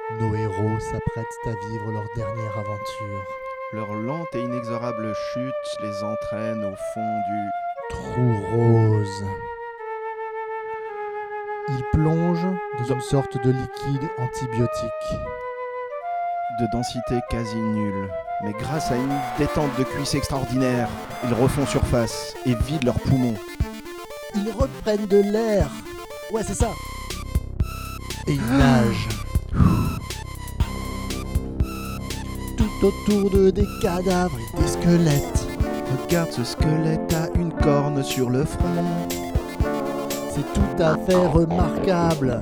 Nos héros s'apprêtent à vivre leur dernière aventure. Leur lente et inexorable chute les entraîne au fond du... Trou rose. Ils plongent dans une sorte de liquide antibiotique. de densité quasi nulle. Mais grâce à une détente de cuisse extraordinaire, ils refont surface et vident leurs poumons. Ils reprennent de l'air. Ouais, c'est ça. Et ils nagent. Tout autour d'eux des cadavres et des squelettes. Regarde, ce squelette a une corne sur le front. C'est tout à fait remarquable.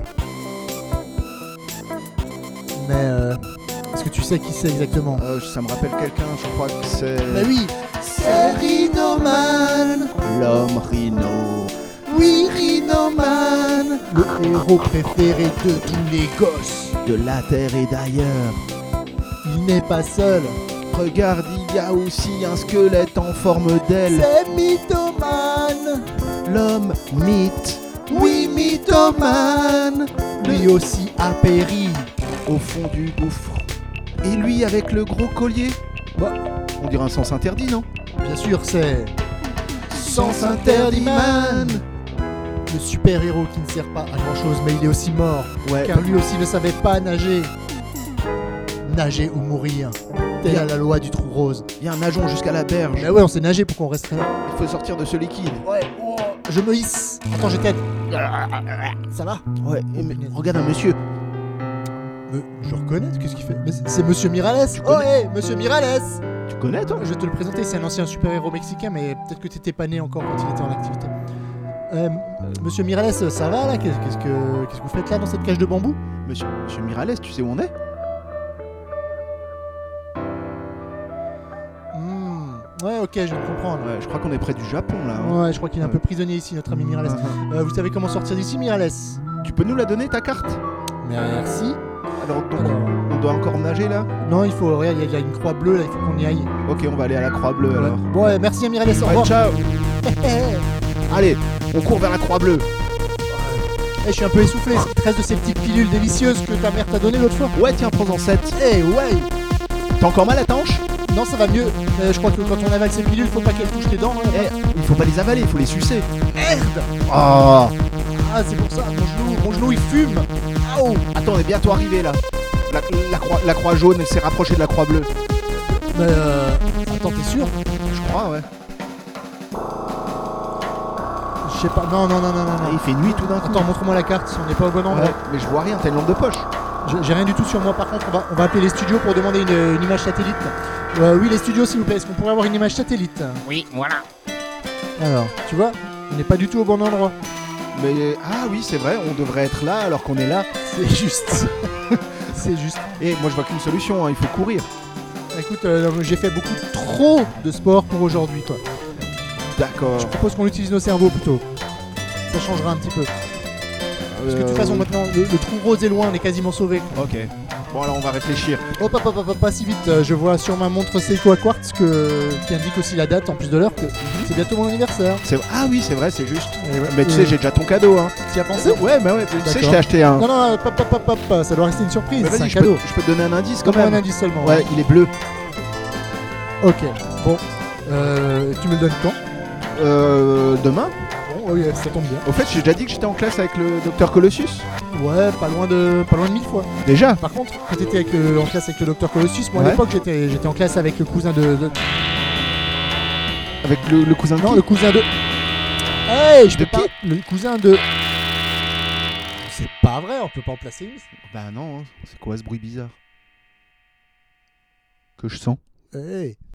Mais est-ce que tu sais qui c'est exactement? Ça me rappelle quelqu'un, je crois que c'est... Mais oui, c'est Rhinoman. L'homme rhino. Oui, Rhinoman. Le héros préféré de tous les gosses. De la terre et d'ailleurs. Il n'est pas seul. Regarde, il y a aussi un squelette en forme d'aile. C'est Mythoman. L'homme mythe. Oui, Mythoman. Lui aussi a péri. Au fond du gouffre. Et lui avec le gros collier. Bah, on dirait un sens interdit, non? bien sûr, c'est Sens interdit man. le super-héros qui ne sert pas à grand-chose, mais il est aussi mort. Ouais. Car lui aussi ne savait pas nager. Nager ou mourir. Telle Bien. est la loi du trou rose. Il y a un nageon jusqu'à la berge. Mais ouais, on sait nager pour qu'on resterait là. Il faut sortir de ce liquide. Ouais, je me hisse. Attends, je t'aide. Ça va? Ouais, mais regarde un monsieur. Je reconnais, qu'est-ce qu'il fait? Mais c'est Monsieur Miralles. Tu Oh, connais hé, Monsieur Miralles. Tu connais, toi? Je vais te le présenter, c'est un ancien super-héros mexicain, mais peut-être que t'étais pas né encore quand il était en activité. Monsieur Miralles, ça va là? Qu'est-ce que vous faites là dans cette cage de bambou? Monsieur Miralles, tu sais où on est? Ouais, ok, je viens de comprendre. Ouais, je crois qu'on est près du Japon, là. hein. Ouais, je crois qu'il est un peu prisonnier ici, notre ami Miralles. Vous savez comment sortir d'ici, Miralles? Tu peux nous la donner, ta carte? Merci. Alors, donc, Alors, on doit encore nager, là? non, il faut, regarde, il y a une croix bleue là, il faut qu'on y aille. Ok, on va aller à la Croix Bleue, alors. Bon, ouais, merci à Miralles, au Ouais, revoir. ciao. Allez, on court vers la Croix Bleue. Je suis un peu essoufflé, c'est qu'il te reste de ces petites pilules délicieuses que ta mère t'a données l'autre fois. Ouais, tiens, prends-en 7. Eh ouais. T'as encore mal à ta hanche? Non, ça va mieux. Je crois que quand on avale ces pilules, faut pas qu'elles touchent tes dents. Hein. Eh, il faut pas les avaler, il faut les sucer. Merde. Oh. Ah, c'est pour ça, mon genou il fume. Aouh. Attends, on est bientôt arrivé, là. La croix jaune, elle s'est rapprochée de la Croix Bleue. Mais attends, t'es sûr? Je crois, ouais. Je sais pas. Non. Et il fait nuit tout d'un coup. Attends, montre-moi la carte, on n'est pas au bon endroit. Ouais, mais je vois rien, t'as une lampe de poche. J'ai rien du tout sur moi. Par contre, on va appeler les studios pour demander une image satellite. Oui, les studios, s'il vous plaît. Est-ce qu'on pourrait avoir une image satellite? Oui, voilà. Alors, tu vois, on n'est pas du tout au bon endroit. Mais ah oui, c'est vrai, on devrait être là alors qu'on est là. C'est juste. C'est juste. Et moi je vois qu'une solution, hein, il faut courir. Écoute, j'ai fait beaucoup trop de sport pour aujourd'hui, toi. D'accord. Je propose qu'on utilise nos cerveaux plutôt. Ça changera un petit peu. Parce que de toute façon, maintenant, le trou rose est loin, on est quasiment sauvés. Ok. Bon alors on va réfléchir. Hop, pas si vite. Je vois sur ma montre Seiko Quartz qui indique aussi la date en plus de l'heure que c'est bientôt mon anniversaire. Ah oui, c'est vrai, c'est juste. Et ouais. Mais tu sais, j'ai déjà ton cadeau, hein. Tu y as pensé? Ouais, bah ouais, tu sais, D'accord. je t'ai acheté un. Non, ça doit rester une surprise. Mais C'est un vas-y, cadeau. je peux te donner un indice quand Comme un même. indice seulement. Ouais, il est bleu. Ok, bon. Tu me le donnes quand? Demain. Bon, oui, ça tombe bien. Au fait, j'ai déjà dit que j'étais en classe avec le docteur Colossus. Ouais, pas loin de 1000 fois. Déjà. Par contre, quand t'étais en classe avec le docteur Colossus, moi à Ouais. l'époque j'étais en classe avec le cousin de... Avec le cousin de Non, qui le cousin de... Hey, je De peux pas... qui Le cousin de... C'est pas vrai, on peut pas en placer une. Bah non, hein. C'est quoi ce bruit bizarre que je sens? Hey.